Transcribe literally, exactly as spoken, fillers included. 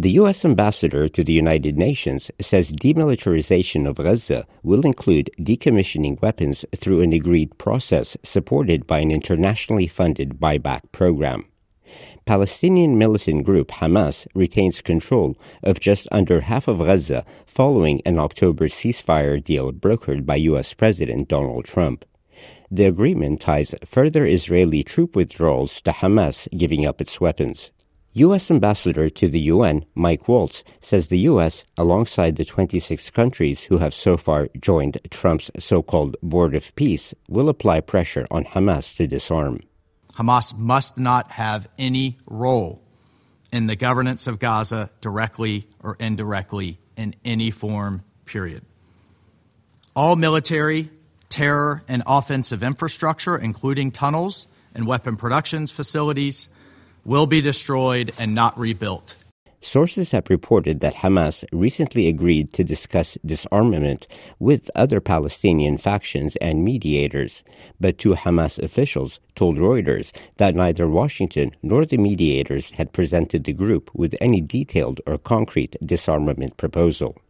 The U S ambassador to the United Nations says demilitarization of Gaza will include decommissioning weapons through an agreed process supported by an internationally funded buyback program. Palestinian militant group Hamas retains control of just under half of Gaza following an October ceasefire deal brokered by U S President Donald Trump. The agreement ties further Israeli troop withdrawals to Hamas giving up its weapons. U S Ambassador to the U N, Mike Waltz, says the U S, alongside the twenty-six countries who have so far joined Trump's so-called Board of Peace, will apply pressure on Hamas to disarm. Hamas must not have any role in the governance of Gaza directly or indirectly in any form, period. All military, terror, and offensive infrastructure, including tunnels and weapon production facilities, will be destroyed and not rebuilt. Sources have reported that Hamas recently agreed to discuss disarmament with other Palestinian factions and mediators, but two Hamas officials told Reuters that neither Washington nor the mediators had presented the group with any detailed or concrete disarmament proposal.